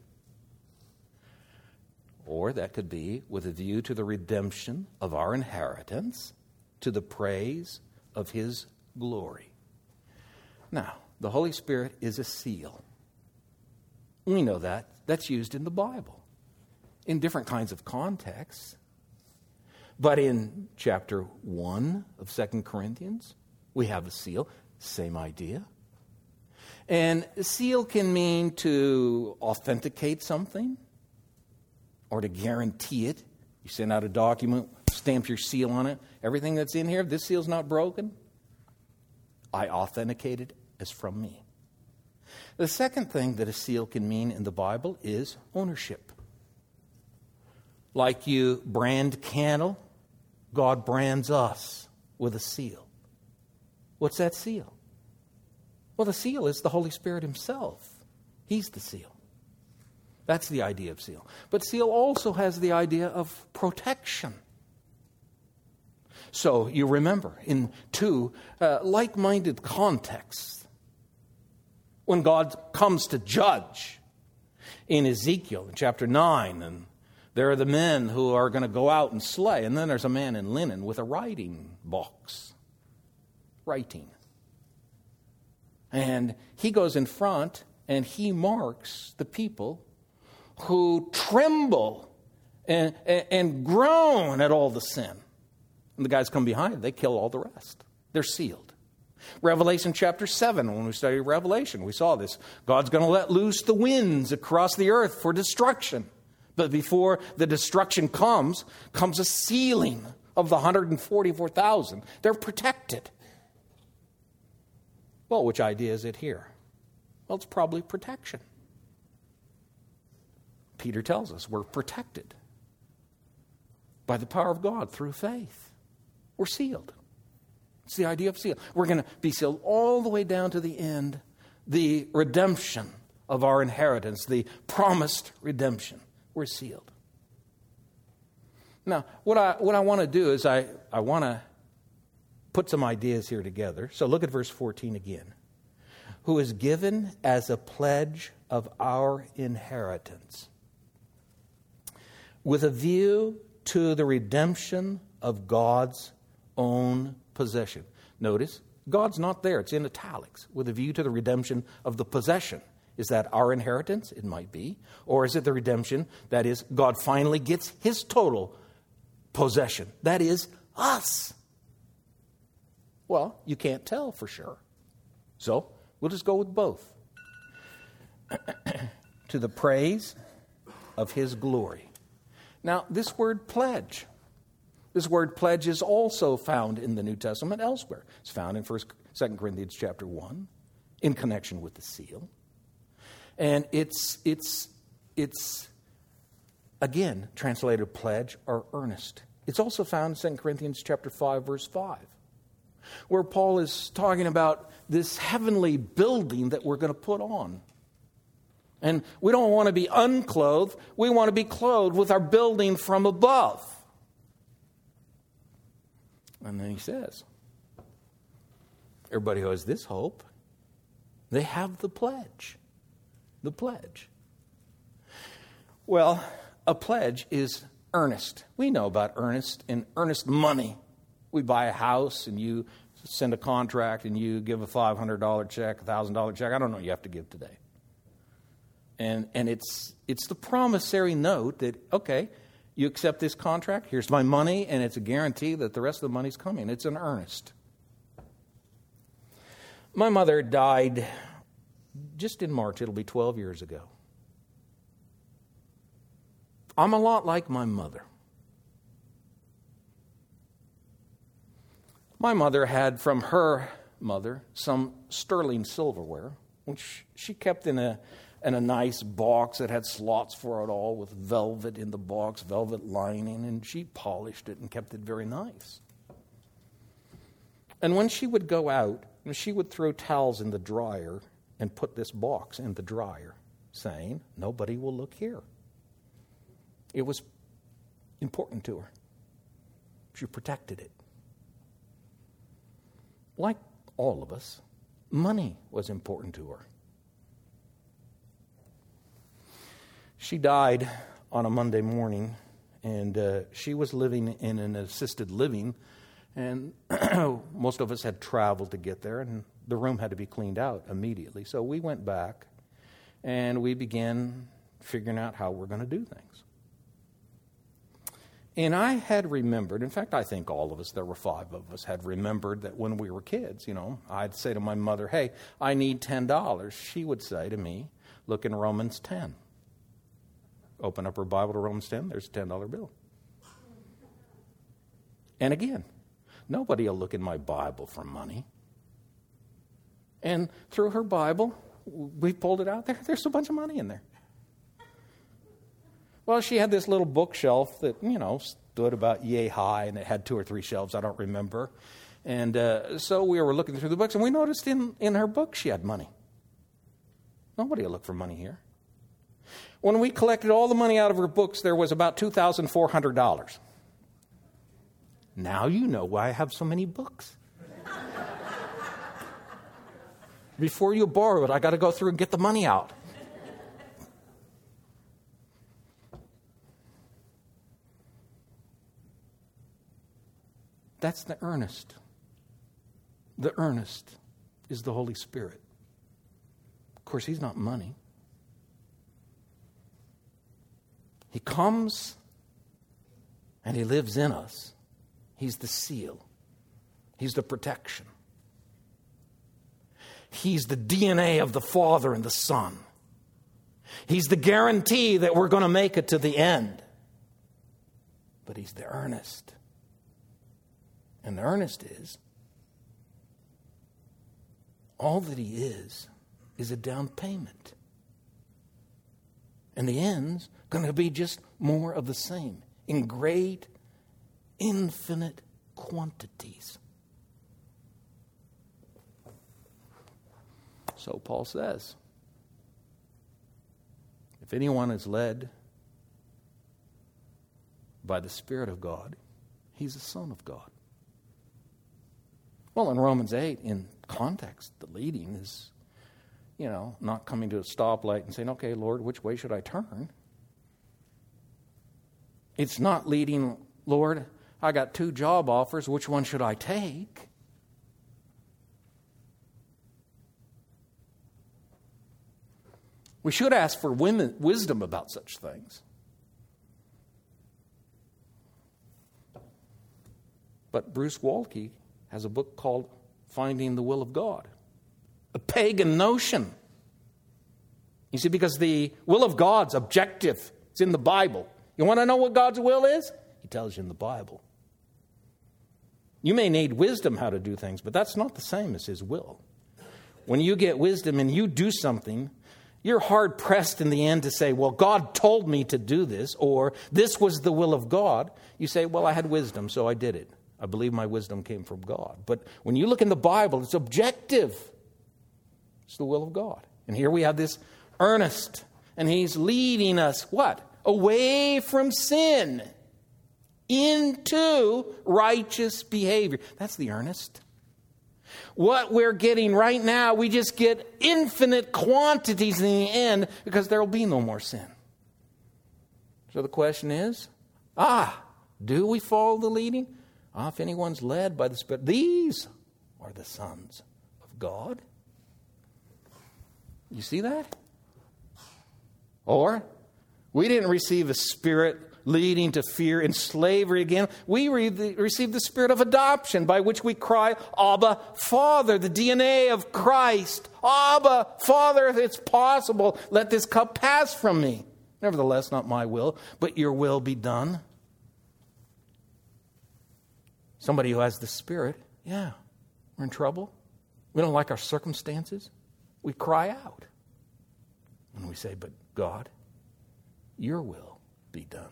Or that could be with a view to the redemption of our inheritance, to the praise of his glory. Now, the Holy Spirit is a seal. We know that. That's used in the Bible in different kinds of contexts. But in chapter 1 of 2 Corinthians, we have a seal. Same idea. And a seal can mean to authenticate something or to guarantee it. You send out a document, stamp your seal on it. Everything that's in here, this seal's not broken, I authenticate it as from me. The second thing that a seal can mean in the Bible is ownership. Like you brand cattle, God brands us with a seal. What's that seal? Well, the seal is the Holy Spirit himself. He's the seal. That's the idea of seal. But seal also has the idea of protection. So you remember in two like-minded contexts, when God comes to judge in Ezekiel in chapter 9, and there are the men who are going to go out and slay, and then there's a man in linen with a writing box, writing. And he goes in front and he marks the people who tremble and groan at all the sin. And the guys come behind, they kill all the rest. They're sealed. Revelation chapter 7, when we studied Revelation, we saw this. God's going to let loose the winds across the earth for destruction. But before the destruction comes a sealing of the 144,000. They're protected. Well, which idea is it here? Well, it's probably protection. Peter tells us we're protected by the power of God through faith. We're sealed. It's the idea of seal. We're going to be sealed all the way down to the end, the redemption of our inheritance, the promised redemption. We're sealed. Now, what I want to do is I want to put some ideas here together. So look at verse 14 again. Who is given as a pledge of our inheritance, with a view to the redemption of God's own possession. Notice, God's not there. It's in italics. With a view to the redemption of the possession. Is that our inheritance? It might be. Or is it the redemption? That is, God finally gets his total possession. That is, us. Well, you can't tell for sure. So, we'll just go with both. To the praise of his glory. Now, this word pledge is also found in the New Testament elsewhere. It's found in 2 Corinthians chapter 1 in connection with the seal. And it's again translated pledge or earnest. It's also found in 2 Corinthians chapter 5 verse 5, where Paul is talking about this heavenly building that we're going to put on. And we don't want to be unclothed. We want to be clothed with our building from above. And then he says, everybody who has this hope, they have the pledge. The pledge. Well, a pledge is earnest. We know about earnest and earnest money. We buy a house and you send a contract and you give a $500 check, $1,000 check. I don't know what you have to give today. And it's the promissory note that, okay, you accept this contract, here's my money, and it's a guarantee that the rest of the money's coming. It's an earnest. My mother died just in March. It'll be 12 years ago. I'm a lot like my mother. My mother had from her mother some sterling silverware, which she kept in a nice box that had slots for it all with velvet in the box, velvet lining, and she polished it and kept it very nice. And when she would go out, she would throw towels in the dryer and put this box in the dryer, saying, nobody will look here. It was important to her. She protected it. Like all of us, money was important to her. She died on a Monday morning, and she was living in an assisted living, and most of us had traveled to get there, and the room had to be cleaned out immediately. So we went back, and we began figuring out how we're going to do things. And I had remembered, in fact, I think all of us, there were 5 of us, had remembered that when we were kids, I'd say to my mother, hey, I need $10. She would say to me, look in Romans 10. Open up her Bible to Romans 10, there's a $10 bill. And again, nobody will look in my Bible for money. And through her Bible, we pulled it out there. There's a bunch of money in there. Well, she had this little bookshelf that, stood about yay high, and it had 2 or 3 shelves, I don't remember. And so we were looking through the books, and we noticed in her book she had money. Nobody will look for money here. When we collected all the money out of her books, there was about $2,400. Now you know why I have so many books. Before you borrow it, I got to go through and get the money out. That's the earnest. The earnest is the Holy Spirit. Of course, he's not money. He comes and he lives in us. He's the seal. He's the protection. He's the DNA of the Father and the Son. He's the guarantee that we're going to make it to the end. But he's the earnest. And the earnest is, all that he is a down payment. And the end's going to be just more of the same in great, infinite quantities. So Paul says, if anyone is led by the Spirit of God, he's a son of God. Well, in Romans 8, in context, the leading is, not coming to a stoplight and saying, okay, Lord, which way should I turn? It's not leading, Lord, I got 2 job offers, which one should I take? We should ask for wisdom about such things. But Bruce Waltke has a book called Finding the Will of God. A pagan notion. You see, because the will of God's objective. It's in the Bible. You want to know what God's will is? He tells you in the Bible. You may need wisdom how to do things, but that's not the same as his will. When you get wisdom and you do something, you're hard-pressed in the end to say, well, God told me to do this, or this was the will of God. You say, well, I had wisdom, so I did it. I believe my wisdom came from God. But when you look in the Bible, it's objective. It's the will of God. And here we have this earnest, and he's leading us, what? Away from sin into righteous behavior. That's the earnest. What we're getting right now, we just get infinite quantities in the end because there will be no more sin. So the question is, do we follow the leading? If anyone's led by the Spirit, these are the sons of God. You see that? Or, we didn't receive a spirit leading to fear and slavery again. We received the spirit of adoption by which we cry, Abba, Father, the DNA of Christ. Abba, Father, if it's possible, let this cup pass from me. Nevertheless, not my will, but your will be done. Somebody who has the Spirit, we're in trouble. We don't like our circumstances. We cry out. And we say, but God, your will be done.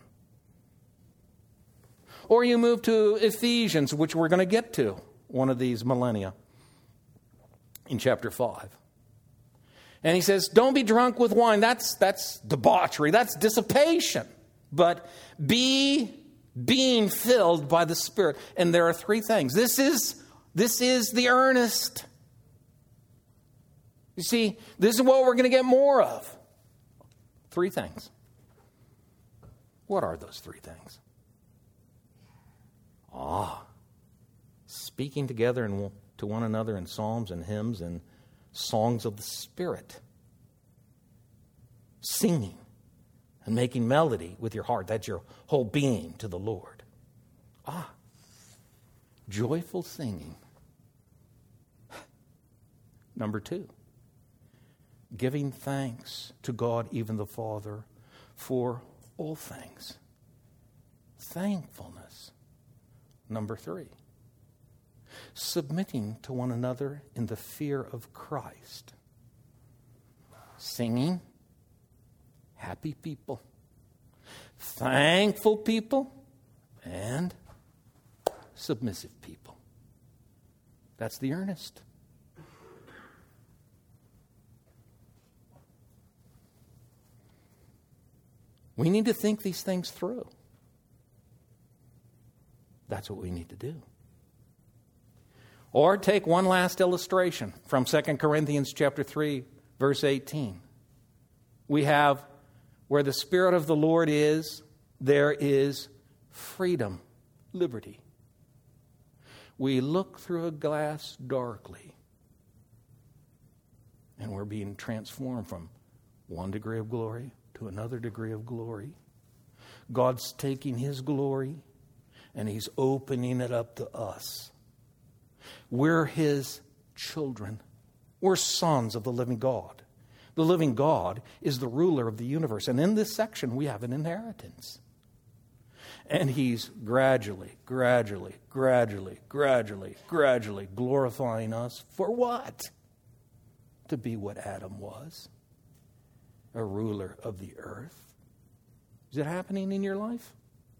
Or you move to Ephesians, which we're going to get to one of these millennia in chapter 5. And he says, don't be drunk with wine. That's debauchery. That's dissipation. But being filled by the Spirit. And there are 3 things. This is the earnest. You see, this is what we're going to get more of. 3 things. What are those 3 things? Speaking together to one another in psalms and hymns and songs of the Spirit. Singing and making melody with your heart. That's your whole being to the Lord. Joyful singing. Number 2, giving thanks to God, even the Father, for all things. Thankfulness. Number 3, submitting to one another in the fear of Christ. Singing, happy people, thankful people, and submissive people. That's the earnest. We need to think these things through. That's what we need to do. Or take one last illustration from 2 Corinthians chapter 3, verse 18. We have, where the Spirit of the Lord is, there is freedom, liberty. We look through a glass darkly, and we're being transformed from one degree of glory to another degree of glory. God's taking His glory, and He's opening it up to us. We're His children. We're sons of the living God. The living God is the ruler of the universe. And in this section, we have an inheritance. And He's gradually glorifying us for what? To be what Adam was, a ruler of the earth. Is it happening in your life?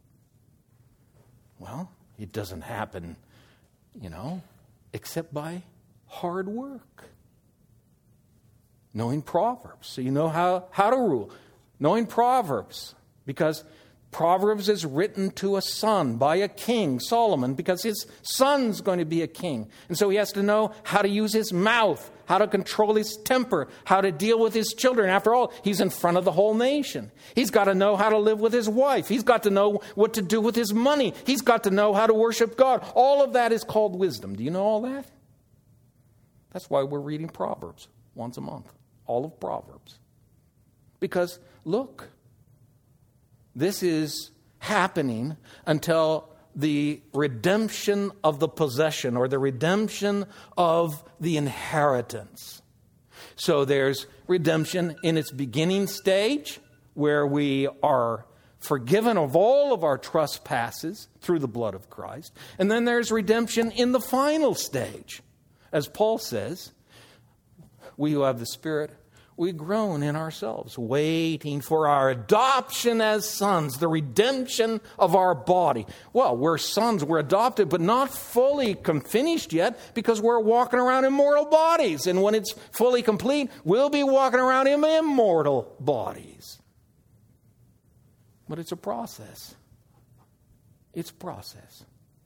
Well, it doesn't happen, except by hard work. Knowing Proverbs, so you know how to rule. Knowing Proverbs, because Proverbs is written to a son by a king, Solomon, because his son's going to be a king. And so he has to know how to use his mouth, how to control his temper, how to deal with his children. After all, he's in front of the whole nation. He's got to know how to live with his wife. He's got to know what to do with his money. He's got to know how to worship God. All of that is called wisdom. Do you know all that? That's why we're reading Proverbs once a month. All of Proverbs. Because, look, this is happening until the redemption of the possession or the redemption of the inheritance. So there's redemption in its beginning stage where we are forgiven of all of our trespasses through the blood of Christ. And then there's redemption in the final stage. As Paul says, we who have the Spirit, we groan in ourselves, waiting for our adoption as sons, the redemption of our body. Well, we're sons, we're adopted, but not fully finished yet because we're walking around in mortal bodies. And when it's fully complete, we'll be walking around in immortal bodies. But it's a process. It's a process.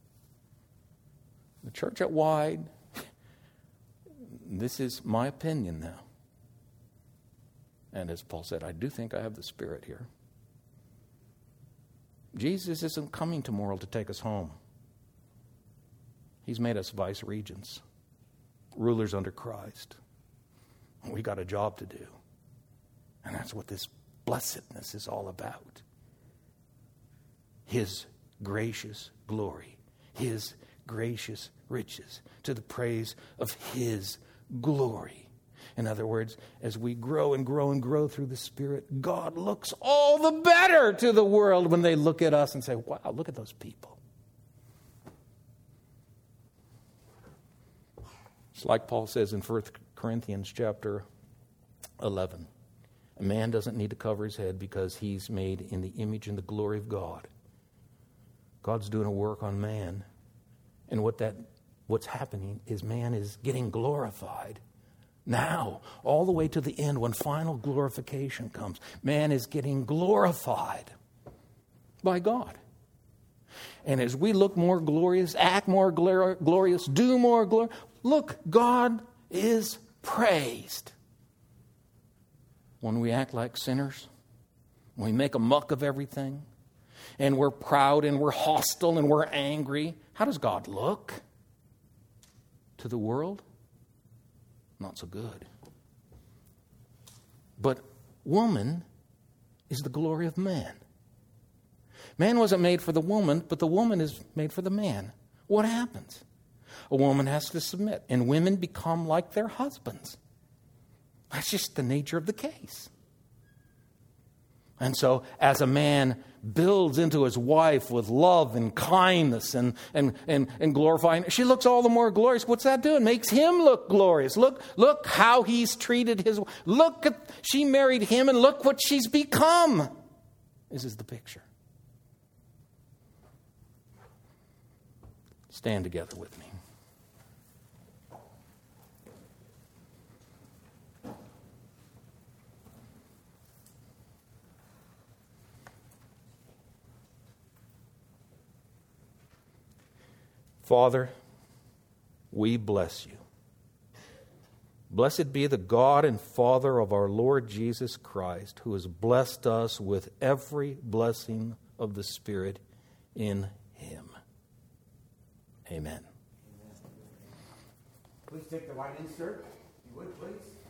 The church at Wide, this is my opinion now. And as Paul said, I do think I have the Spirit here. Jesus isn't coming tomorrow to take us home. He's made us vice regents, rulers under Christ. We got a job to do. And that's what this blessedness is all about. His gracious glory, His gracious riches, to the praise of His glory. In other words, as we grow and grow and grow through the Spirit, God looks all the better to the world when they look at us and say, wow, look at those people. It's like Paul says in 1 Corinthians chapter 11. A man doesn't need to cover his head because he's made in the image and the glory of God. God's doing a work on man. And what's happening is man is getting glorified. Now, all the way to the end when final glorification comes, man is getting glorified by God. And as we look more glorious, act more glorious, do more glory, look, God is praised. When we act like sinners, when we make a muck of everything, and we're proud and we're hostile and we're angry, how does God look to the world? Not so good. But woman is the glory of man. Man wasn't made for the woman, but the woman is made for the man. What happens? A woman has to submit, and women become like their husbands. That's just the nature of the case. And so as a man builds into his wife with love and kindness and glorifying, she looks all the more glorious. What's that doing? Makes him look glorious. Look how he's treated his wife. Look at, she married him and look what she's become. This is the picture. Stand together with me. Father, we bless you. Blessed be the God and Father of our Lord Jesus Christ, who has blessed us with every blessing of the Spirit in Him. Amen. Please take the white insert, if you would, please.